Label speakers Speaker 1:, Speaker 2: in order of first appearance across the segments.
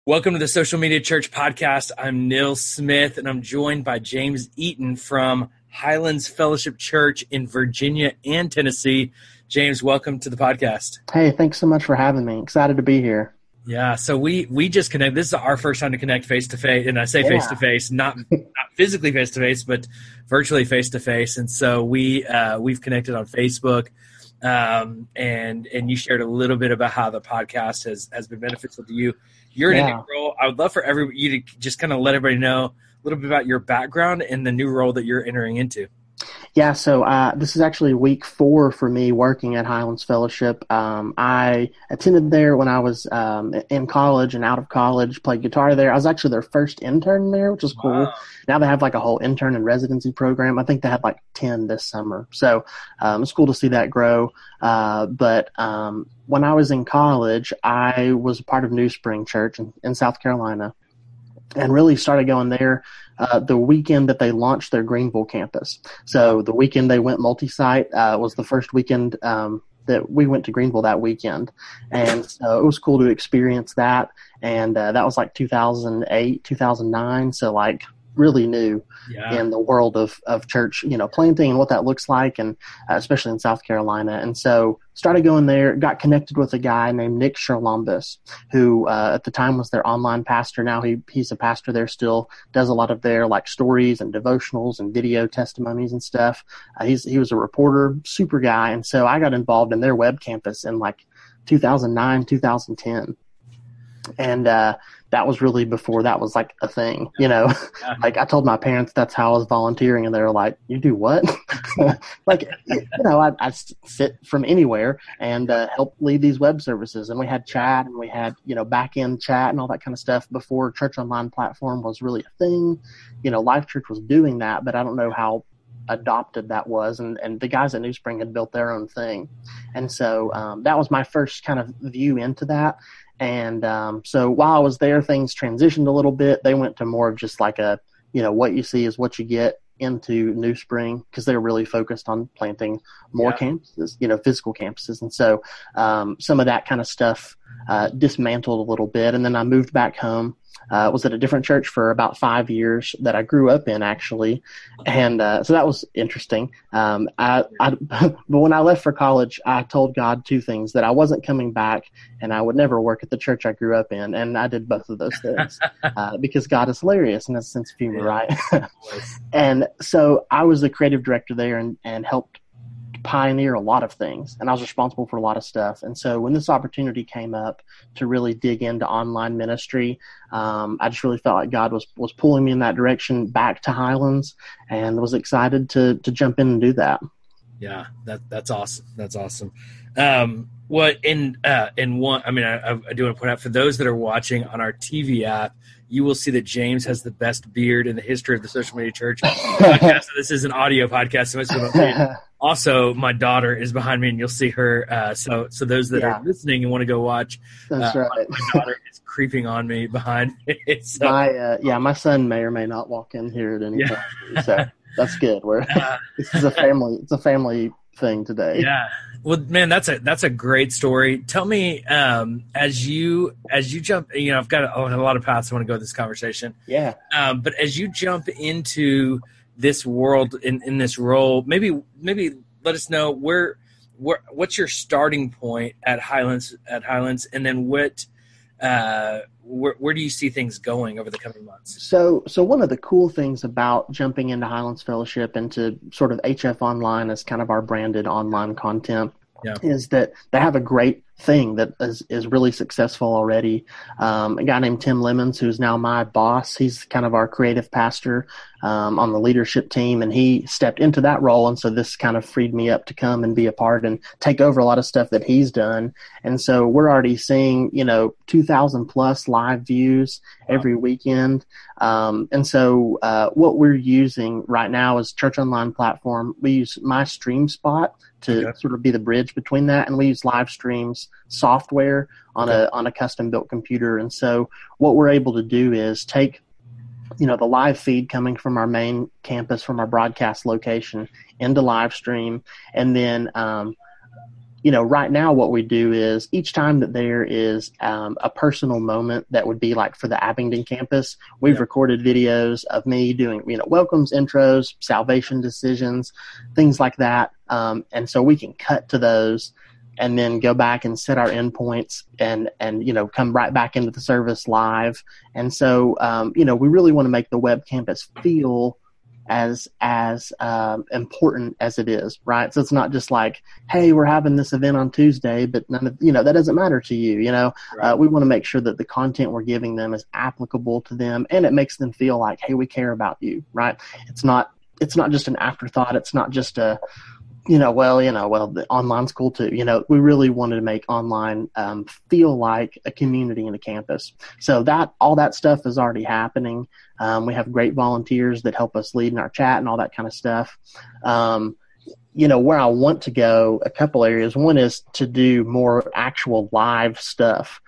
Speaker 1: Welcome to the Social Media Church podcast. I'm Neil Smith, and I'm joined by James Eaton from Highlands Fellowship Church in Virginia and Tennessee. James, welcome to the podcast.
Speaker 2: Hey, thanks so much for having me. Excited to be here.
Speaker 1: Yeah, so we just connected. This is our first time to connect face-to-face, and I say face-to-face, not physically face-to-face, but virtually face-to-face. And so we've connected on Facebook, and you shared a little bit about how the podcast has been beneficial to you. You're in a new role. I would love for you to just kind of let everybody know a little bit about your background and the new role that you're entering into.
Speaker 2: Yeah, so this is actually week 4 for me working at Highlands Fellowship. I attended there when I was in college and out of college, played guitar there. I was actually their first intern there, which is cool. Wow. Now they have like a whole intern and residency program. I think they had like 10 this summer. So it's cool to see that grow. But when I was in college, I was a part of New Spring Church in South Carolina and really started going there the weekend that they launched their Greenville campus. So the weekend they went multi-site was the first weekend that we went to Greenville that weekend. And so it was cool to experience that. And that was like 2008, 2009. So like really new in the world of church, planting and what that looks like, and especially in South Carolina. And so started going there, got connected with a guy named Nick Sherlombus, who at the time was their online pastor. Now he's a pastor there still, does a lot of their like stories and devotionals and video testimonies and stuff. He was a reporter, super guy. And so I got involved in their web campus in like 2009, 2010. And that was really before that was like a thing, Like I told my parents that's how I was volunteering, and they were like, "You do what?" I sit from anywhere and help lead these web services. And we had chat, and we had back end chat and all that kind of stuff before Church Online platform was really a thing. Life Church was doing that, but I don't know how adopted that was, and the guys at New Spring had built their own thing. And so that was my first kind of view into that. And so while I was there, things transitioned a little bit. They went to more of just like a, what you see is what you get into New Spring, because they're really focused on planting more campuses, physical campuses. And so some of that kind of stuff dismantled a little bit. And then I moved back home. Was at a different church for about 5 years that I grew up in, actually. And so that was interesting. But when I left for college, I told God 2 things: that I wasn't coming back and I would never work at the church I grew up in. And I did both of those things because God is hilarious and has a sense of humor, right? And so I was the creative director there and helped pioneer a lot of things, and I was responsible for a lot of stuff. And so when this opportunity came up to really dig into online ministry, I just really felt like God was pulling me in that direction back to Highlands, and was excited to jump in and do that.
Speaker 1: Yeah, that's awesome. That's awesome. I do want to point out, for those that are watching on our TV app, you will see that James has the best beard in the history of the Social Media Church podcast. So this is an audio podcast, so also, my daughter is behind me, and you'll see her. So those that are listening and want to go watch,
Speaker 2: that's right.
Speaker 1: My daughter is creeping on me behind me. So,
Speaker 2: my son may or may not walk in here at any time. So that's good. This is a family thing today.
Speaker 1: Yeah. Well, man, that's a great story. Tell me, as you jump, I've got a lot of paths I want to go with this conversation.
Speaker 2: Yeah.
Speaker 1: But as you jump into this world in this role, maybe let us know what's your starting point at Highlands, and then where do you see things going over the coming months?
Speaker 2: So one of the cool things about jumping into Highlands Fellowship and to sort of HF Online as kind of our branded online content is that they have a great thing that is really successful already. A guy named Tim Lemons, who's now my boss, he's kind of our creative pastor on the leadership team, and he stepped into that role. And so this kind of freed me up to come and be a part and take over a lot of stuff that he's done. And so we're already seeing, 2,000 plus live views every weekend. And so what we're using right now is Church Online platform. We use My Stream Spot to sort of be the bridge between that, and we use live streams software on a custom built computer. And so what we're able to do is take the live feed coming from our main campus, from our broadcast location, into live stream, and then right now what we do is each time that there is a personal moment that would be like for the Abingdon campus, we've recorded videos of me doing, welcomes, intros, salvation decisions, things like that. And so we can cut to those and then go back and set our endpoints and come right back into the service live. And so, we really want to make the web campus feel as important as it is, right? So it's not just like, hey, we're having this event on Tuesday, but none of, that doesn't matter to you, Right. We want to make sure that the content we're giving them is applicable to them, and it makes them feel like, hey, we care about you, right? It's not just an afterthought. It's not just a, the online's cool too. We really wanted to make online feel like a community and a campus. So all that stuff is already happening. We have great volunteers that help us lead in our chat and all that kind of stuff. Where I want to go, a couple areas. One is to do more actual live stuff.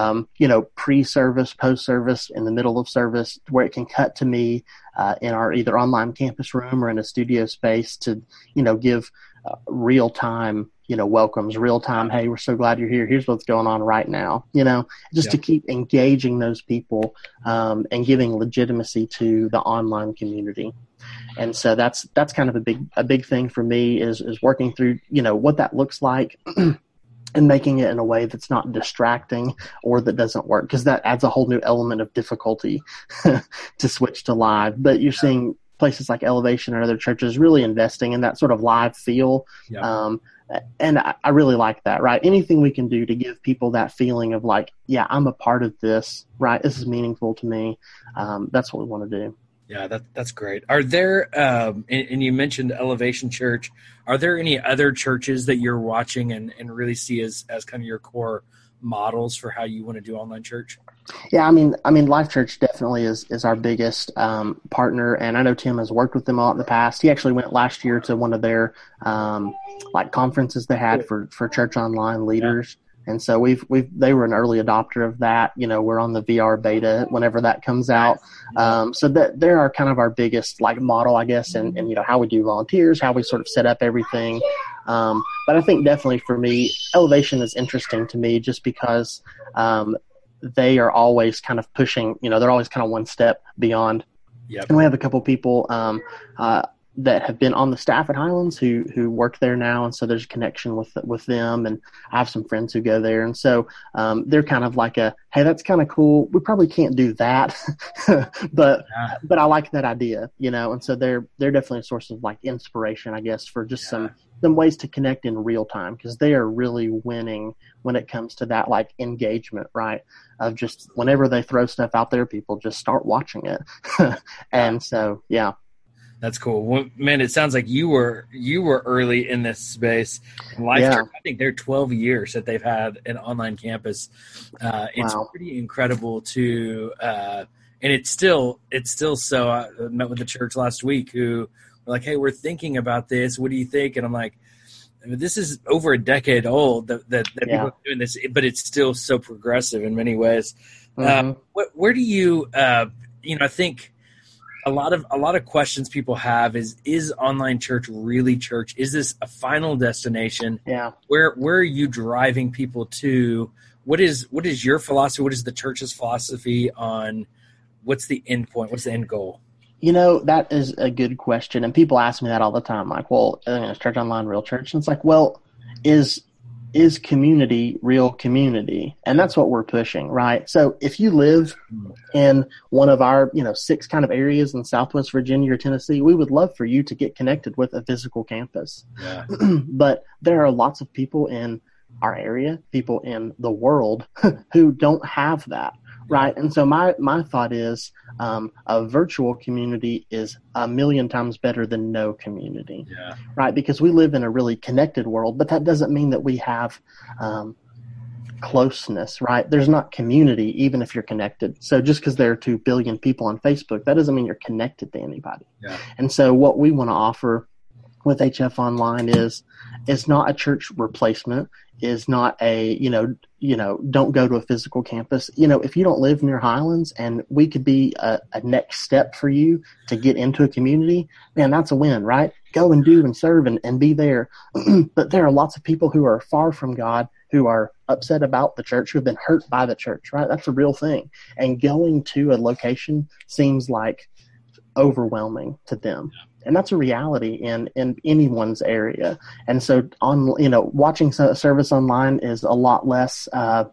Speaker 2: Pre-service, post-service, in the middle of service, where it can cut to me in our either online campus room or in a studio space to, give real-time, welcomes, real-time, hey, we're so glad you're here. Here's what's going on right now, to keep engaging those people and giving legitimacy to the online community. And so that's kind of a big thing for me is working through, what that looks like and making it in a way that's not distracting or that doesn't work, because that adds a whole new element of difficulty to switch to live. But you're seeing places like Elevation and other churches really investing in that sort of live feel. Yeah. And I really like that, right? Anything we can do to give people that feeling of like, yeah, I'm a part of this, right? This is meaningful to me. That's what we want to do.
Speaker 1: Yeah, that's great. Are there, and you mentioned Elevation Church, are there any other churches that you're watching and really see as kind of your core models for how you want to do online church?
Speaker 2: Yeah, I mean, Life Church definitely is our biggest partner, and I know Tim has worked with them a lot in the past. He actually went last year to one of their conferences they had for church online leaders. Yeah. And so they were an early adopter of that. We're on the VR beta whenever that comes out. So that they're kind of our biggest model, I guess, and how we do volunteers, how we sort of set up everything. But I think definitely for me, Elevation is interesting to me just because they are always kind of pushing, they're always kind of one step beyond. Yep. And we have a couple people that have been on the staff at Highlands who work there now, and so there's a connection with them, and I have some friends who go there, and so they're kind of like hey, that's kind of cool. We probably can't do that, but I like that idea, and so they're definitely a source of inspiration, I guess, for just some ways to connect in real time, because they are really winning when it comes to that engagement, right? Of just whenever they throw stuff out there, people just start watching it, and so yeah.
Speaker 1: That's cool. Well, man, it sounds like you were early in this space. Life Church, I think they're 12 years that they've had an online campus. It's pretty incredible to, and it's still so. I met with the church last week who were like, "Hey, we're thinking about this. What do you think?" And I'm like, "This is over a decade old that people are doing this, but it's still so progressive in many ways." Mm-hmm. Where do you, I think. A lot of questions people have is online church really church? Is this a final destination?
Speaker 2: Yeah.
Speaker 1: Where are you driving people to? What is your philosophy? What is the church's philosophy on what's the end point? What's the end goal?
Speaker 2: That is a good question. And people ask me that all the time. Like, well, is church online real church? And it's like, well, is community real community? And that's what we're pushing, right? So if you live in one of our, 6 kind of areas in Southwest Virginia or Tennessee, we would love for you to get connected with a physical campus. Yeah. But there are lots of people in our area, people in the world who don't have that. Right. And so my thought is a virtual community is a million times better than no community. Yeah. Right. Because we live in a really connected world, but that doesn't mean that we have closeness. Right. There's not community, even if you're connected. So just because there are 2 billion people on Facebook, that doesn't mean you're connected to anybody. Yeah. And so what we want to offer with HF Online is not a church replacement, is not a, don't go to a physical campus. If you don't live near Highlands and we could be a next step for you to get into a community, man, that's a win, right? Go and do and serve and be there. But there are lots of people who are far from God, who are upset about the church, who have been hurt by the church, right? That's a real thing. And going to a location seems like overwhelming to them. And that's a reality in anyone's area. And so watching service online is a lot less,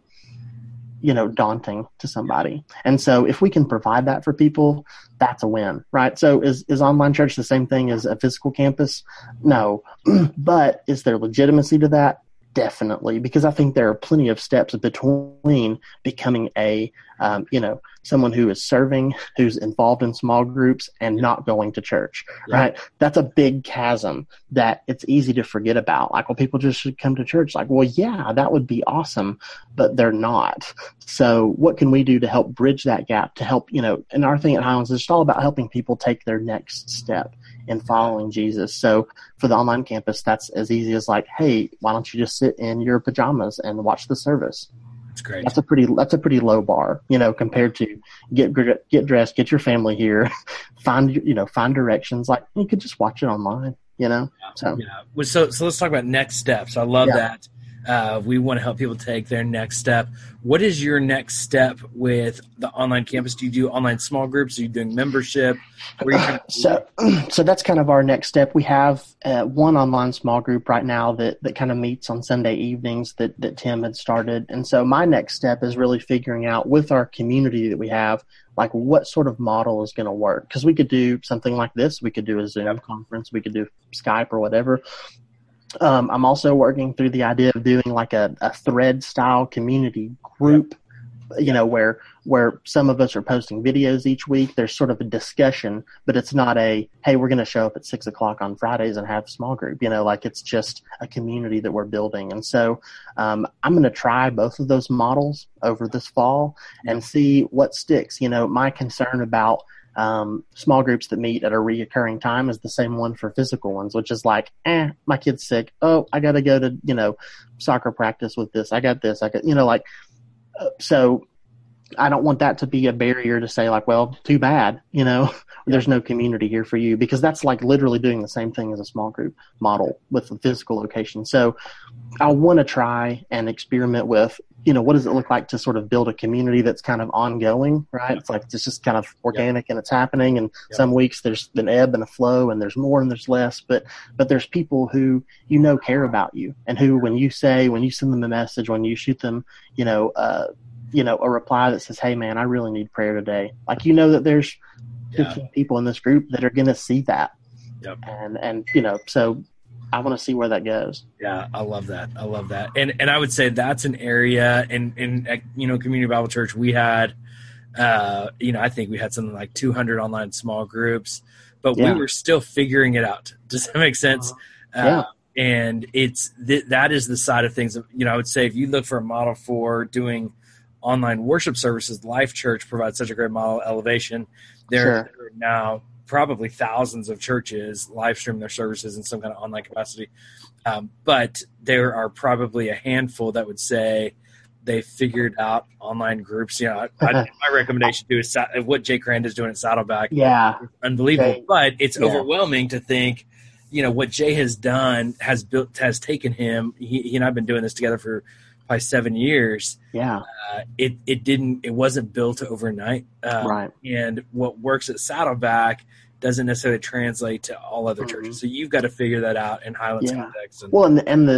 Speaker 2: daunting to somebody. And so if we can provide that for people, that's a win, right? So is online church the same thing as a physical campus? No. But is there legitimacy to that? Definitely, because I think there are plenty of steps between becoming someone who is serving, who's involved in small groups, and not going to church, right? That's a big chasm that it's easy to forget about. Like, well, people just should come to church. Like, well, yeah, that would be awesome, but they're not. So what can we do to help bridge that gap, to help, and our thing at Highlands is just all about helping people take their next step in following Jesus. So for the online campus, that's as easy as like, hey, why don't you just sit in your pajamas and watch the service?
Speaker 1: That's great.
Speaker 2: That's a pretty low bar, compared to get dressed, get your family here, find directions. Like, you could just watch it online, So
Speaker 1: let's talk about next steps. I love that. We want to help people take their next step. What is your next step with the online campus? Do you do online small groups? Are you doing membership?
Speaker 2: So that's kind of our next step. We have one online small group right now that kind of meets on Sunday evenings that Tim had started. And so my next step is really figuring out with our community that we have, like, what sort of model is going to work. Because we could do something like this. We could do a Zoom conference. We could do Skype or whatever. I'm also working through the idea of doing like a thread style community group, where some of us are posting videos each week. There's sort of a discussion, but it's not hey, we're going to show up at 6:00 on Fridays and have a small group, like it's just a community that we're building. And so, I'm going to try both of those models over this fall and see what sticks. My concern about small groups that meet at a reoccurring time is the same one for physical ones, which is like, my kid's sick. Oh, I got to go to, soccer practice with this. I got this. So I don't want that to be a barrier to say like, well, too bad, there's no community here for you, because that's like literally doing the same thing as a small group model with a physical location. So I want to try and experiment with, what does it look like to sort of build a community that's kind of ongoing, right? It's like, it's just kind of organic and it's happening. And some weeks there's an ebb and a flow and there's more and there's less, but there's people who, care about you, and who, when you send them a message, when you shoot them, a reply that says, hey man, I really need prayer today. Like, that there's 15 people in this group that are going to see that.
Speaker 1: Yep.
Speaker 2: And so I want to see where that goes.
Speaker 1: Yeah, I love that. And I would say that's an area in Community Bible Church. We had, I think we had something like 200 online small groups, but we were still figuring it out. Does that make sense? And it's that is the side of things. I would say if you look for a model for doing online worship services, Life Church provides such a great model. Elevation. There are now probably thousands of churches live stream their services in some kind of online capacity. But there are probably a handful that would say they figured out online groups. My recommendation too is what Jay Crand is doing at Saddleback.
Speaker 2: Yeah.
Speaker 1: Unbelievable. But it's overwhelming to think, what Jay has done has taken him. He and I've been doing this together for probably 7 years.
Speaker 2: Yeah.
Speaker 1: It wasn't built overnight.
Speaker 2: Right.
Speaker 1: And what works at Saddleback doesn't necessarily translate to all other churches. So you've got to figure that out in Highlands context.
Speaker 2: And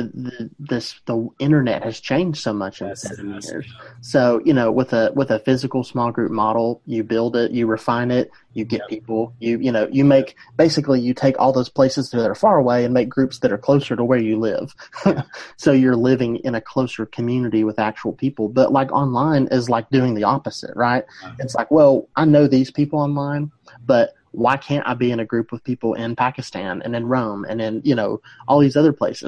Speaker 2: the internet has changed so much in 7 years. So, with a physical small group model, you build it, you refine it, you get people, you make, basically you take all those places that are far away and make groups that are closer to where you live. So you're living in a closer community with actual people. But like online is like doing the opposite, right? It's like, well, I know these people online, but why can't I be in a group with people in Pakistan and in Rome and in, all these other places?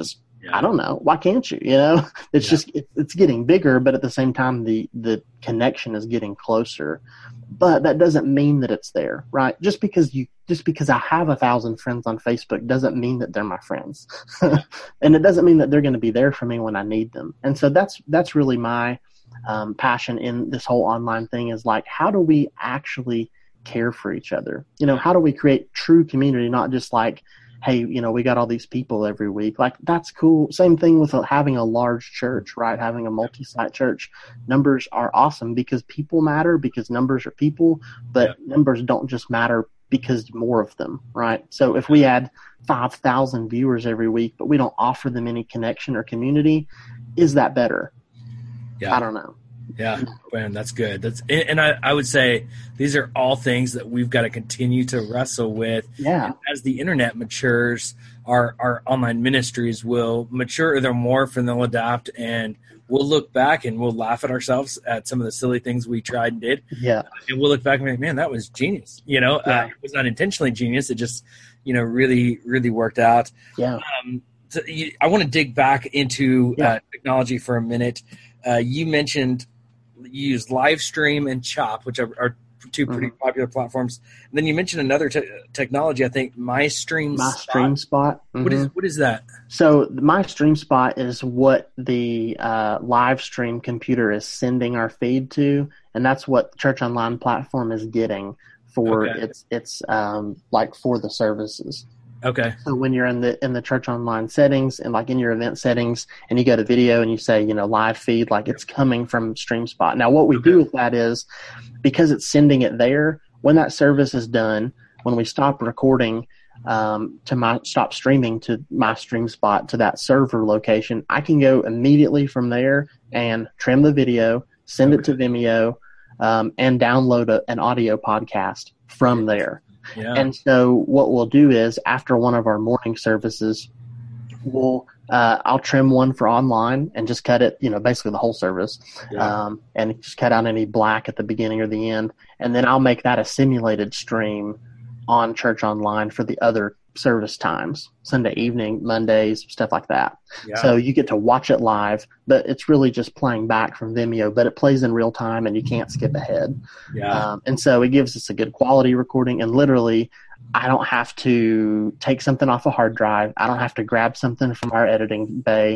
Speaker 2: I don't know. Why can't you? It's just it's getting bigger, but at the same time, the connection is getting closer. But that doesn't mean that it's there, right? Just because I have 1,000 friends on Facebook doesn't mean that they're my friends, and it doesn't mean that they're going to be there for me when I need them. And so that's really my passion in this whole online thing is like, how do we actually care for each other? How do we create true community, not just like, hey, we got all these people every week. Like, that's cool. Same thing with having a large church, right? Having a multi-site church. Numbers are awesome because people matter, because numbers are people, but numbers don't just matter because more of them, right? So if we had 5,000 viewers every week, but we don't offer them any connection or community, is that better? I don't know.
Speaker 1: Yeah, man, that's good. And I would say these are all things that we've got to continue to wrestle with.
Speaker 2: Yeah.
Speaker 1: And as the internet matures, our online ministries will mature, they'll morph, and they'll adapt, and we'll look back and we'll laugh at ourselves at some of the silly things we tried and did.
Speaker 2: Yeah.
Speaker 1: And we'll look back and be like, man, that was genius. It was not intentionally genius. It just, really, really worked out.
Speaker 2: Yeah.
Speaker 1: I want to dig back into technology for a minute. You mentioned you use Livestream and Chop, which are two pretty popular platforms. And then you mentioned another technology, I think, MyStream
Speaker 2: Spot.
Speaker 1: Mm-hmm. What is that?
Speaker 2: So MyStream Spot is what the live stream computer is sending our feed to, and that's what the Church Online platform is getting for its like for the services.
Speaker 1: Okay.
Speaker 2: So when you're in the Church Online settings and like in your event settings, and you go to video and you say, live feed, like it's coming from StreamSpot. Now what we do with that is, because it's sending it there, when that service is done, when we stop recording, stop streaming to my StreamSpot to that server location, I can go immediately from there and trim the video, send it to Vimeo, and download an audio podcast from there. Yeah. And so what we'll do is, after one of our morning services, I'll trim one for online and just cut it, basically the whole service, and just cut out any black at the beginning or the end. And then I'll make that a simulated stream on Church Online for the other service times, Sunday evening, Mondays, stuff like that. Yeah. So you get to watch it live, but it's really just playing back from Vimeo, but it plays in real time and you can't skip ahead. Yeah. And so it gives us a good quality recording, and literally I don't have to take something off a hard drive. I don't have to grab something from our editing bay.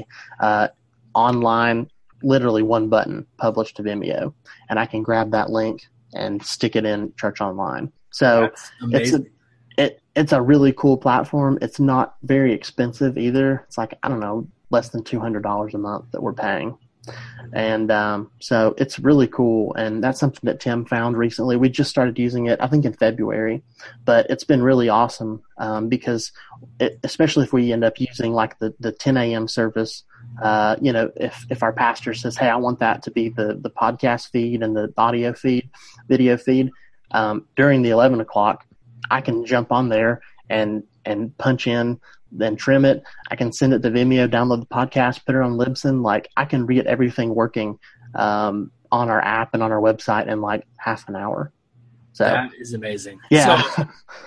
Speaker 2: Online, literally one button, publish to Vimeo, and I can grab that link and stick it in Church Online. So it's a really cool platform. It's not very expensive either. It's like, I don't know, less than $200 a month that we're paying. And so it's really cool. And that's something that Tim found recently. We just started using it, I think, in February. But it's been really awesome because especially if we end up using like the 10 a.m. service, if our pastor says, hey, I want that to be the podcast feed and the audio feed, video feed, during the 11 o'clock, I can jump on there and punch in, then trim it. I can send it to Vimeo, download the podcast, put it on Libsyn. Like, I can get everything working on our app and on our website in like half an hour. So
Speaker 1: that is amazing.
Speaker 2: Yeah.
Speaker 1: So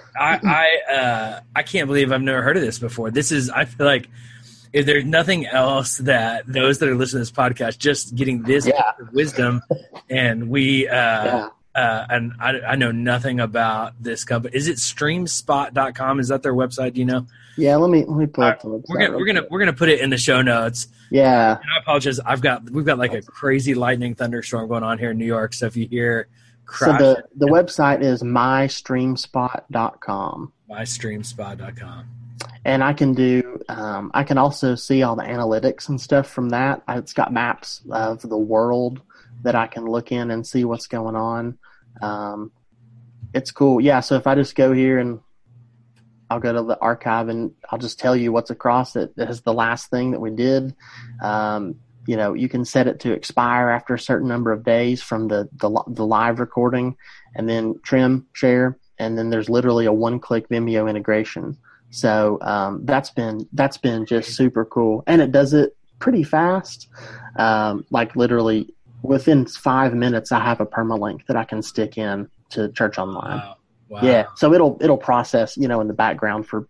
Speaker 1: I can't believe I've never heard of this before. I feel like if there's nothing else that those that are listening to this podcast, just getting this wisdom, and we and I know nothing about this company. Is it streamspot.com? Is that their website? Do you know?
Speaker 2: Yeah, let me pull up the website.
Speaker 1: We're gonna put it in the show notes.
Speaker 2: Yeah.
Speaker 1: And I apologize. We've got like a crazy lightning thunderstorm going on here in New York. So if you hear crash,
Speaker 2: so the website is mystreamspot.com.
Speaker 1: Mystreamspot.com.
Speaker 2: And I can also see all the analytics and stuff from that. It's got maps of the world that I can look in and see what's going on. It's cool. Yeah, so if I just go here and I'll go to the archive and I'll just tell you what's across it. This is the last thing that we did. You can set it to expire after a certain number of days from the live recording, and then trim, share, and then there's literally a one-click Vimeo integration. So that's been just super cool, and it does it pretty fast. Like literally within 5 minutes, I have a permalink that I can stick in to Church Online.
Speaker 1: Wow.
Speaker 2: Yeah, so it'll process, in the background for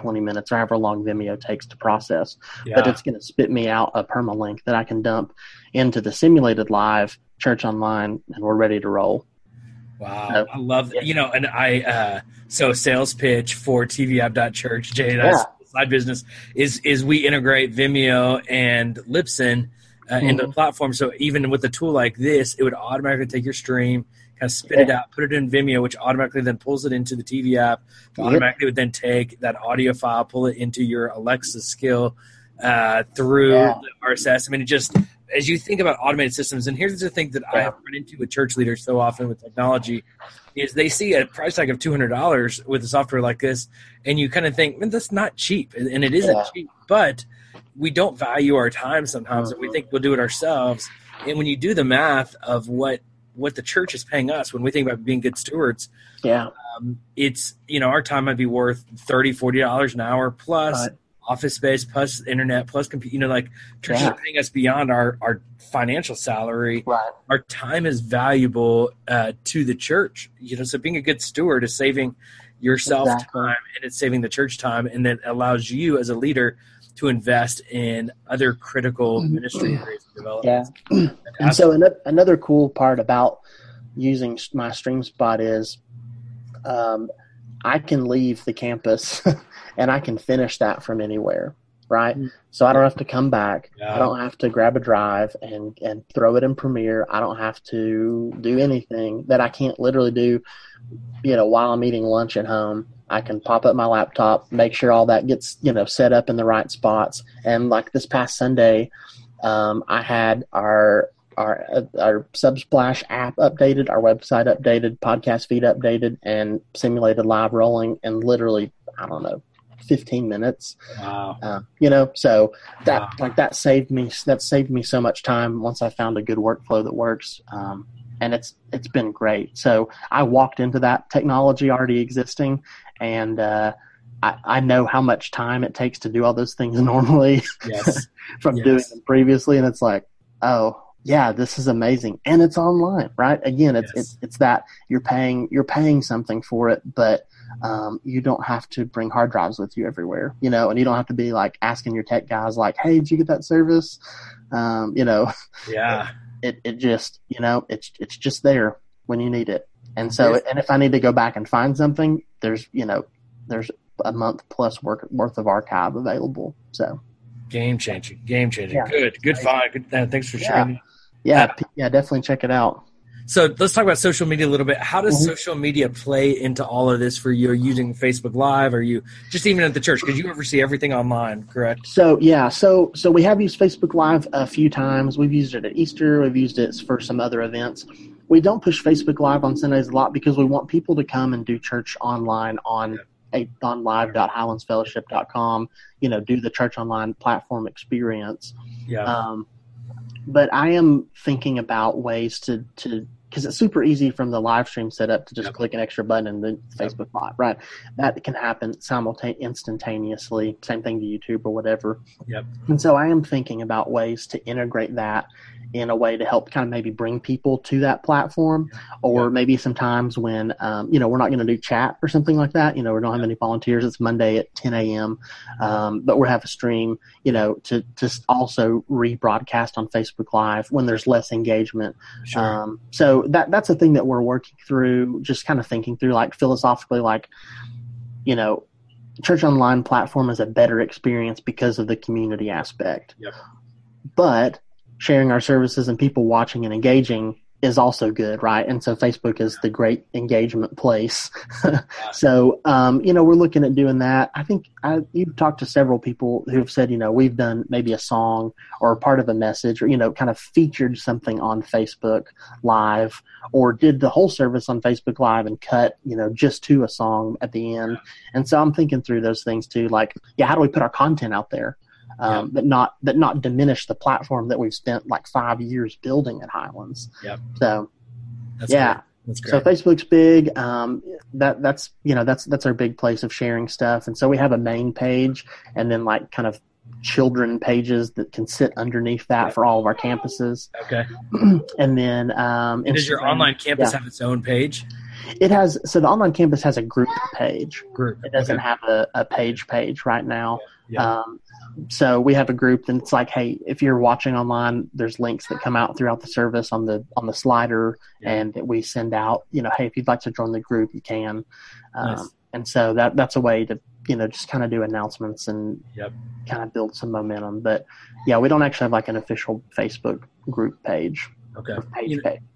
Speaker 2: 20 minutes or however long Vimeo takes to process.
Speaker 1: Yeah.
Speaker 2: But it's going to spit me out a permalink that I can dump into the simulated live Church Online, and we're ready to roll.
Speaker 1: Wow. So, I love that. You know, and so sales pitch for TVApp.church, Jay, that's side business, is we integrate Vimeo and Libsyn into the platform. So even with a tool like this, it would automatically take your stream, kind of spit it out, put it in Vimeo, which automatically then pulls it into the TV app. Automatically would then take that audio file, pull it into your Alexa skill through the RSS. I mean, it just, as you think about automated systems, and here's the thing that I have run into with church leaders so often with technology, is they see a price tag of $200 with a software like this, and you kind of think, man, that's not cheap, and it isn't cheap, but we don't value our time sometimes, and we think we'll do it ourselves. And when you do the math of what the church is paying us, when we think about being good stewards, it's, you know, our time might be worth $30, $40 an hour plus office space, plus internet, plus computer. You know, like churches are paying us beyond our financial salary. Our time is valuable to the church. You know, so being a good steward is saving yourself time, and it's saving the church time, and that allows you as a leader to invest in other critical ministry areas of development.
Speaker 2: And so another cool part about using my StreamSpot is I can leave the campus and I can finish that from anywhere, right? So I don't have to come back. I don't have to grab a drive and throw it in Premiere. I don't have to do anything that I can't literally do, you know, while I'm eating lunch at home. I can pop up my laptop, make sure all that gets, you know, set up in the right spots. And like this past Sunday, I had our Subsplash app updated, our website updated, podcast feed updated, and simulated live rolling in literally, I don't know, 15 minutes.
Speaker 1: Wow.
Speaker 2: You know, so that saved me so much time once I found a good workflow that works. And it's been great. So I walked into that technology already existing, and I know how much time it takes to do all those things normally from doing them previously. And it's like, oh yeah, this is amazing. And it's online, right? Again, it's that you're paying something for it, but you don't have to bring hard drives with you everywhere, you know, and you don't have to be like asking your tech guys like, hey, did you get that service? You know, it just, you know, it's just there when you need it. And so, and if I need to go back and find something, there's a month plus worth of archive available. So
Speaker 1: game changing. Good find. Good. Thanks for sharing.
Speaker 2: Yeah, definitely check it out.
Speaker 1: So let's talk about social media a little bit. How does social media play into all of this for you? Are you using Facebook Live? Are you just even at the church? Because you oversee everything online, correct?
Speaker 2: So so we have used Facebook Live a few times. We've used it at Easter. We've used it for some other events. We don't push Facebook Live on Sundays a lot because we want people to come and do church online on live.highlandsfellowship.com, you know, do the church online platform experience. But I am thinking about ways to because it's super easy from the live stream setup to just click an extra button and then Facebook Live, right? That can happen instantaneously. Same thing to YouTube or whatever. And so I am thinking about ways to integrate that in a way to help kind of maybe bring people to that platform, or maybe sometimes when, you know, we're not going to do chat or something like that. You know, we don't have any volunteers. It's Monday at 10 a.m. But we'll have a stream, you know, to also rebroadcast on Facebook Live when there's less engagement. So that's a thing that we're working through, just kind of thinking through, like philosophically, like, you know, church online platform is a better experience because of the community aspect. But sharing our services and people watching and engaging is also good, right? And so Facebook is the great engagement place. So, you know, we're looking at doing that. I think you've talked to several people who have said, you know, we've done maybe a song or part of a message, or, you know, kind of featured something on Facebook Live, or did the whole service on Facebook Live and cut, you know, just to a song at the end. And so I'm thinking through those things too, like, how do we put our content out there? But not diminish the platform that we've spent like 5 years building at Highlands. So
Speaker 1: that's great.
Speaker 2: So Facebook's big. That's you know, that's our big place of sharing stuff. And so we have a main page, and then like kind of children pages that can sit underneath that for all of our campuses.
Speaker 1: Okay.
Speaker 2: And then
Speaker 1: and does your online campus have its own page?
Speaker 2: It has, so the online campus has a group page.
Speaker 1: Group.
Speaker 2: It doesn't
Speaker 1: Okay.
Speaker 2: have a page right now.
Speaker 1: Yeah.
Speaker 2: So we have a group, and it's like, hey, if you're watching online, there's links that come out throughout the service on the slider, and we send out, hey, if you'd like to join the group, you can.
Speaker 1: Nice.
Speaker 2: And so that's a way to, just kind of do announcements and kind of build some momentum. But yeah, we don't actually have like an official Facebook group page.
Speaker 1: Okay.
Speaker 2: Page.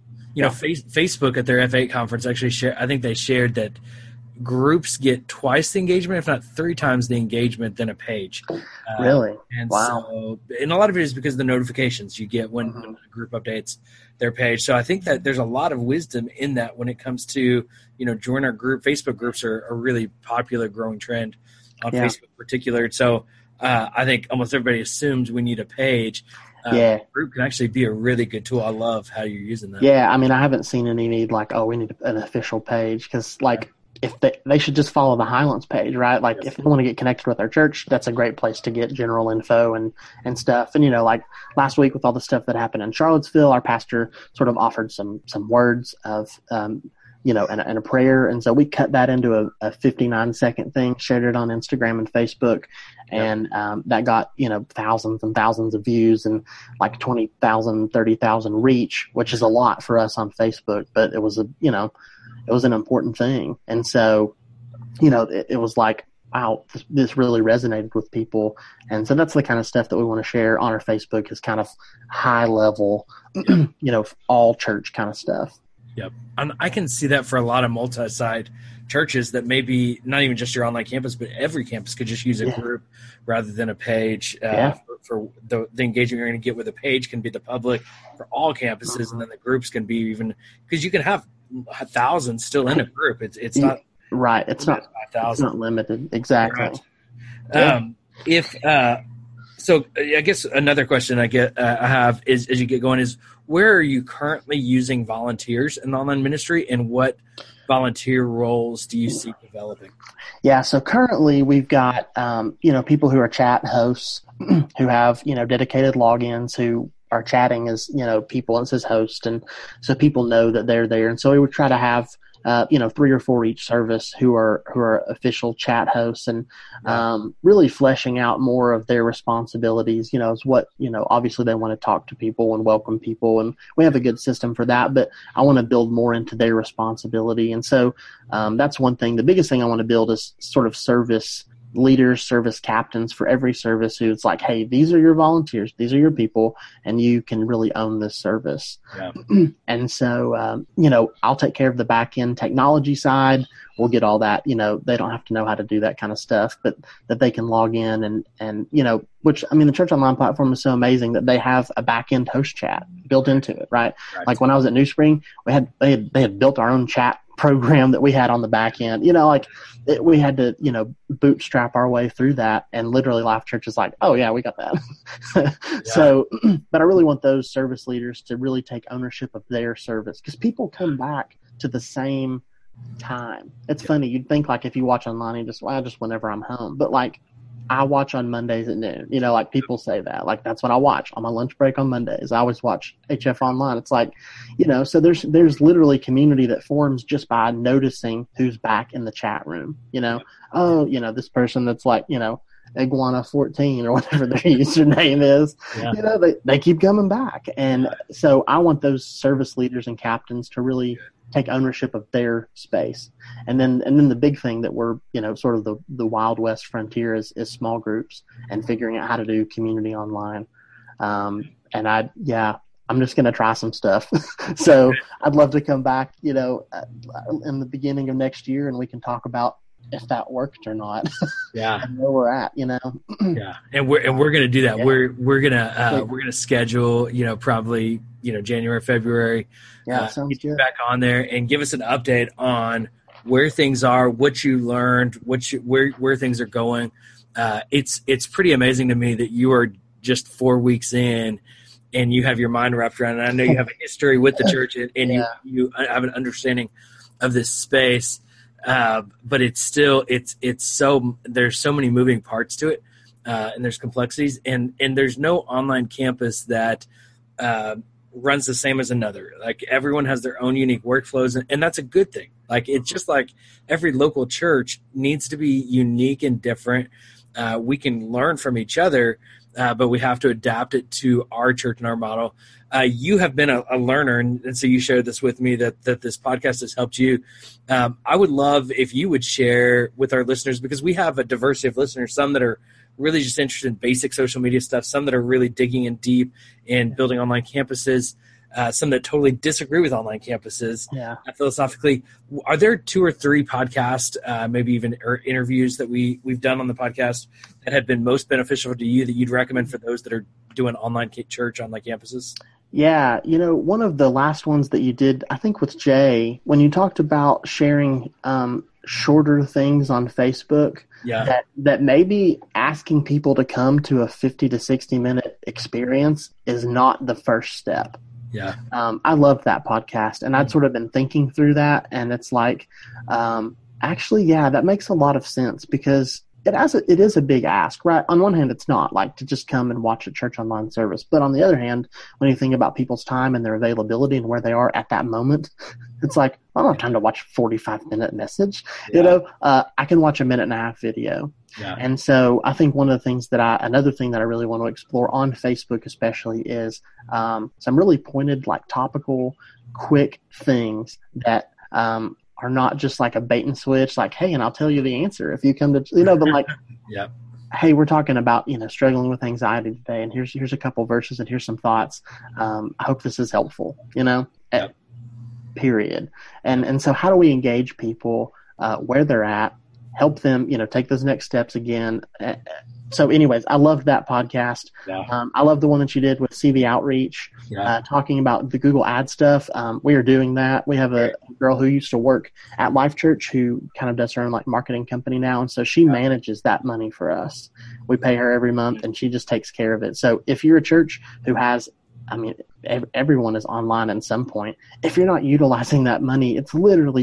Speaker 1: Facebook at their F8 conference actually I think they shared that groups get twice the engagement, if not 3 times the engagement than a page.
Speaker 2: Really?
Speaker 1: And
Speaker 2: wow.
Speaker 1: So, and a lot of it is because of the notifications you get when a group updates their page. So I think that there's a lot of wisdom in that when it comes to, join our group. Facebook groups are a really popular growing trend on Facebook in particular. So I think almost everybody assumes we need a page. Group can actually be a really good tool. I love how you're using that.
Speaker 2: Yeah, I mean, I haven't seen any need like, oh, we need an official page, because like if they should just follow the Highlands page, right? Like if they want to get connected with our church, that's a great place to get general info and stuff. And like last week with all the stuff that happened in Charlottesville, our pastor sort of offered some words of and a prayer, and so we cut that into a 59-second thing, shared it on Instagram and Facebook. And that got, thousands and thousands of views and like 20,000, 30,000 reach, which is a lot for us on Facebook. But it was it was an important thing. And so, it was like, wow, this really resonated with people. And so that's the kind of stuff that we want to share on our Facebook, is kind of high level, all church kind of stuff.
Speaker 1: Yep. And I can see that for a lot of multi-site churches that maybe not even just your online campus, but every campus could just use a group rather than a page. For the engagement you're going to get with a page can be the public for all campuses, and then the groups can be even, because you can have thousands still in a group. It's not
Speaker 2: right. It's not limited. Exactly.
Speaker 1: Right. So I guess another question I have is, as you get going, is where are you currently using volunteers in the online ministry, and what volunteer roles do you see developing?
Speaker 2: Yeah, so currently we've got people who are chat hosts who have dedicated logins, who are chatting as people, and it says host, and so people know that they're there. And so we would try to have 3 or 4 each service who are official chat hosts, and really fleshing out more of their responsibilities, is what, obviously they want to talk to people and welcome people, and we have a good system for that, but I want to build more into their responsibility. And so that's one thing. The biggest thing I want to build is sort of service leaders, service captains for every service, who's like, hey, these are your volunteers, these are your people, and you can really own this service. And so I'll take care of the back end technology side. We'll get all that, they don't have to know how to do that kind of stuff, but that they can log in and which, I mean, the Church Online platform is so amazing that they have a back end host chat built into it, right? Like when I was at New Spring, they had built our own chat program that we had on the back end, we had to, bootstrap our way through that, and literally Life Church is like, oh yeah, we got that. So, but I really want those service leaders to really take ownership of their service, because people come back to the same time. It's funny. You'd think like if you watch online, just whenever I'm home, but like I watch on Mondays at noon, like people say that, like that's what I watch on my lunch break on Mondays. I always watch HF Online. It's like, so there's literally community that forms just by noticing who's back in the chat room, this person that's like, Iguana 14 or whatever their username is, they keep coming back. And so I want those service leaders and captains to really take ownership of their space. And then the big thing that we're, sort of the Wild West frontier is small groups and figuring out how to do community online. And I'm just going to try some stuff. So I'd love to come back, in the beginning of next year, and we can talk about if that worked or not. And where we're at,
Speaker 1: And we're going to do that. We're going to schedule, probably, January, February.
Speaker 2: Sounds good.
Speaker 1: Back on there and give us an update on where things are, what you learned, where things are going. It's pretty amazing to me that you are just 4 weeks in and you have your mind wrapped around it. I know you have a history with the church, and you have an understanding of this space. But it's still, there's so many moving parts to it, and there's complexities, and there's no online campus that runs the same as another. Like everyone has their own unique workflows, and that's a good thing. Like it's just like every local church needs to be unique and different. We can learn from each other, but we have to adapt it to our church and our model. You have been a learner, and so you shared this with me that this podcast has helped you. I would love if you would share with our listeners, because we have a diversity of listeners, some that are really just interested in basic social media stuff, some that are really digging in deep in building online campuses, some that totally disagree with online campuses philosophically. Are there 2 or 3 podcasts, maybe even interviews that we've done on the podcast that have been most beneficial to you that you'd recommend for those that are doing online church, online campuses?
Speaker 2: Yeah, one of the last ones that you did, I think with Jay, when you talked about sharing shorter things on Facebook, that maybe asking people to come to a 50 to 60 minute experience is not the first step.
Speaker 1: Yeah.
Speaker 2: I love that podcast, and I'd sort of been thinking through that, and it's like, actually, that makes a lot of sense, because it is a big ask, right? On one hand, it's not like to just come and watch a church online service, but on the other hand, when you think about people's time and their availability and where they are at that moment, it's like, I don't have time to watch a 45-minute message. I can watch a 1.5-minute video. Yeah. And so I think another thing that I really want to explore on Facebook especially is some really pointed, like topical, quick things that are not just like a bait and switch, like, hey, and I'll tell you the answer if you come to, but like, hey, we're talking about, struggling with anxiety today, and here's a couple verses, and here's some thoughts. I hope this is helpful, period. And so how do we engage people where they're at, help them, take those next steps again? So anyways, I loved that podcast. I love the one that you did with CV Outreach, talking about the Google ad stuff. We are doing that. We have a girl who used to work at Life Church who kind of does her own like marketing company now. And so she manages that money for us. We pay her every month, and she just takes care of it. So if you're a church who has, everyone is online at some point. If you're not utilizing that money, it's literally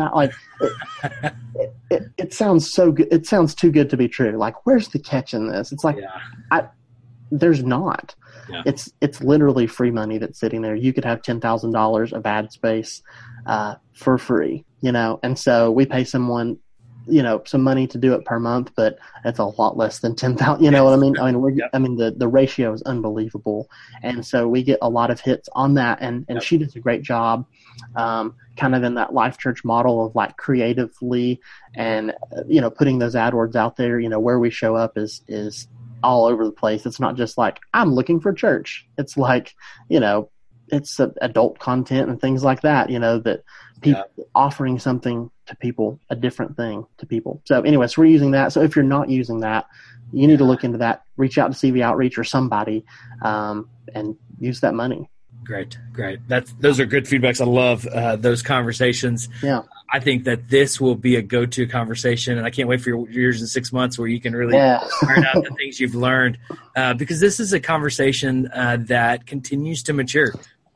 Speaker 2: it sounds so good. It sounds too good to be true. Like, where's the catch in this? It's like, there's not. Yeah. It's literally free money that's sitting there. You could have $10,000 of ad space for free, and so we pay someone, some money to do it per month, but it's a lot less than 10,000. You know what I mean? The ratio is unbelievable, and so we get a lot of hits on that. And she does a great job, kind of in that Life Church model of like creatively and putting those AdWords out there. Where we show up is all over the place. It's not just like, I'm looking for church. It's like, it's adult content and things like that. That people offering something to people, a different thing to people. So anyways, we're using that. So if you're not using that, you need to look into that, reach out to CV Outreach or somebody, and use that money.
Speaker 1: Great. Those are good feedbacks. I love those conversations. Yeah. I think that this will be a go-to conversation, and I can't wait for your years and 6 months where you can really iron out the things you've learned, because this is a conversation that continues to mature.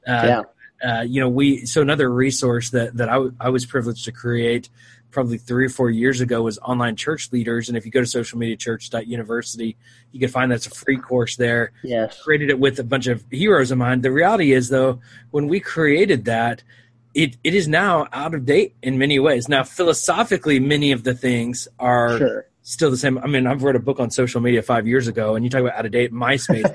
Speaker 1: So another resource that I was privileged to create probably 3 or 4 years ago was Online Church Leaders. And if you go to socialmediachurch.university, you can find that's a free course there. Yes. Created it with a bunch of heroes of mine. The reality is, though, when we created that, it is now out of date in many ways. Now, philosophically, many of the things are still the same. I've read a book on social media 5 years ago, and you talk about out of date, MySpace.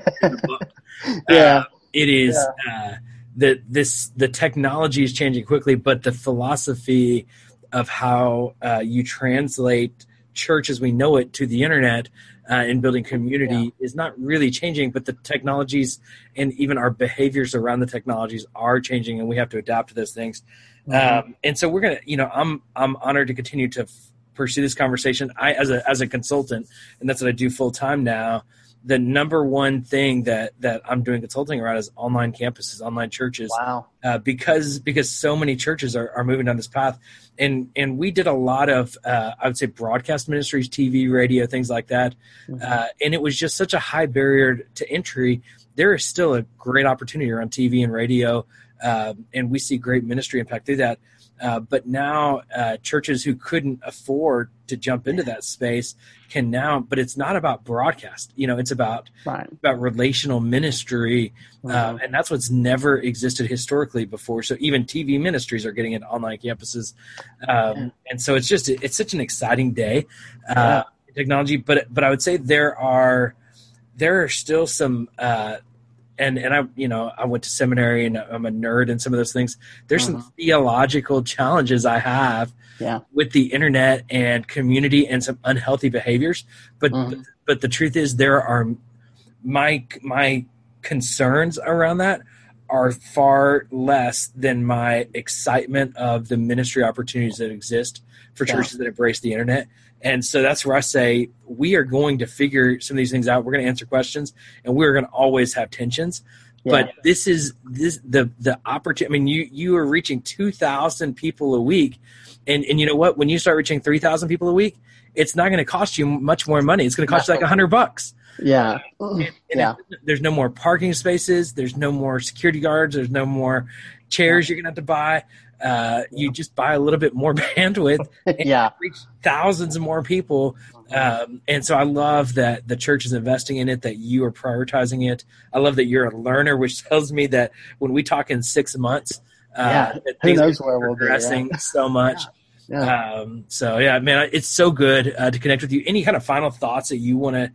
Speaker 1: It is the technology is changing quickly, but the philosophy of how you translate church as we know it to the internet and building community is not really changing, but the technologies and even our behaviors around the technologies are changing, and we have to adapt to those things. And so we're going to, I'm honored to continue to pursue this conversation. I, as a consultant, and that's what I do full time now, the number one thing that I'm doing consulting around is online campuses, online churches. Wow. Because so many churches are moving down this path. And we did a lot of, I would say, broadcast ministries, TV, radio, things like that. And it was just such a high barrier to entry. There is still a great opportunity around TV and radio. And we see great ministry impact through that. But now churches who couldn't afford to jump into that space can now, but it's not about broadcast. It's about relational ministry. And that's what's never existed historically before. So even TV ministries are getting into online campuses. And so it's such an exciting day, technology, but I would say there are still some, and I went to seminary and I'm a nerd in some of those things. There's some theological challenges I have with the internet and community and some unhealthy behaviors. But the truth is there are my concerns around that are far less than my excitement of the ministry opportunities that exist for churches that embrace the internet. And so that's where I say we are going to figure some of these things out. We're going to answer questions, and we're going to always have tensions. Yeah. But this is the opportunity. I mean, you are reaching 2,000 people a week, and you know what? When you start reaching 3,000 people a week, it's not going to cost you much more money. It's going to cost you like $100.
Speaker 2: Yeah.
Speaker 1: There's no more parking spaces. There's no more security guards. There's no more chairs you're going to have to buy. You just buy a little bit more bandwidth and reach thousands of more people. And so I love that the church is investing in it, that you are prioritizing it. I love that you're a learner, which tells me that when we talk in 6 months, that
Speaker 2: who knows where we'll be
Speaker 1: progressing so much. Man, it's so good to connect with you. Any kind of final thoughts that you want to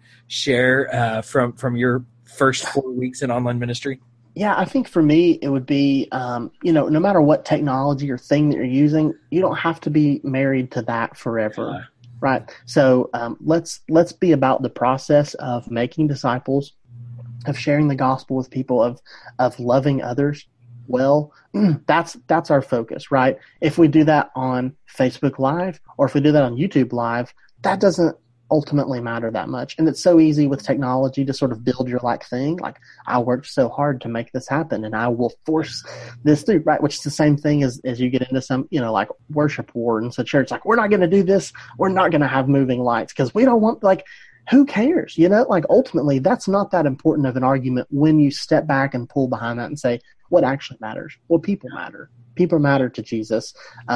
Speaker 1: share from your first 4 weeks in online ministry?
Speaker 2: Yeah, I think for me, it would be, no matter what technology or thing that you're using, you don't have to be married to that forever, right? So let's be about the process of making disciples, of sharing the gospel with people, of loving others well. That's our focus, right? If we do that on Facebook Live or if we do that on YouTube Live, that doesn't ultimately matter that much. And it's so easy with technology to sort of build your thing. Like, I worked so hard to make this happen and I will force this through, right? Which is the same thing as you get into some, like worship wardens at church. Like, we're not going to do this. We're not going to have moving lights because we don't want, who cares? Ultimately that's not that important of an argument when you step back and pull behind that and say, what actually matters? Well, people matter. People matter to Jesus.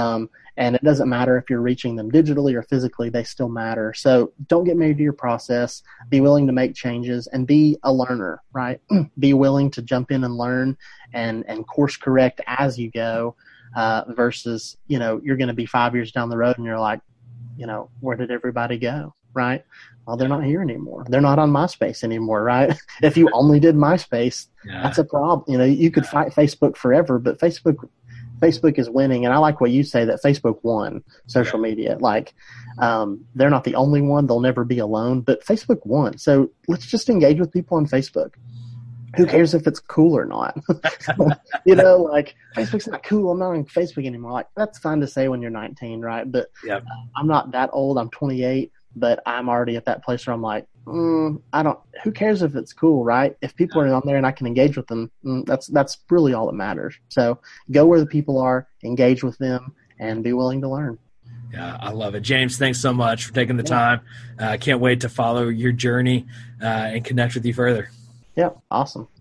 Speaker 2: And it doesn't matter if you're reaching them digitally or physically, they still matter. So don't get married to your process. Be willing to make changes and be a learner, right? Be willing to jump in and learn and course correct as you go, versus, you're going to be 5 years down the road and you're like, where did everybody go? Right? Well, they're not here anymore. They're not on MySpace anymore, right? If you only did MySpace, that's a problem. You could fight Facebook forever, but Facebook is winning. And I like what you say, that Facebook won social media. They're not the only one. They'll never be alone, but Facebook won. So let's just engage with people on Facebook. Who cares if it's cool or not? Facebook's not cool. I'm not on Facebook anymore. That's fine to say when you're 19, right? But I'm not that old. I'm 28, but I'm already at that place where I'm like, who cares if it's cool, right? If people are on there and I can engage with them, that's really all that matters. So go where the people are, engage with them, and be willing to learn.
Speaker 1: Yeah, I love it. James, thanks so much for taking the time. I can't wait to follow your journey and connect with you further.
Speaker 2: Yeah, awesome.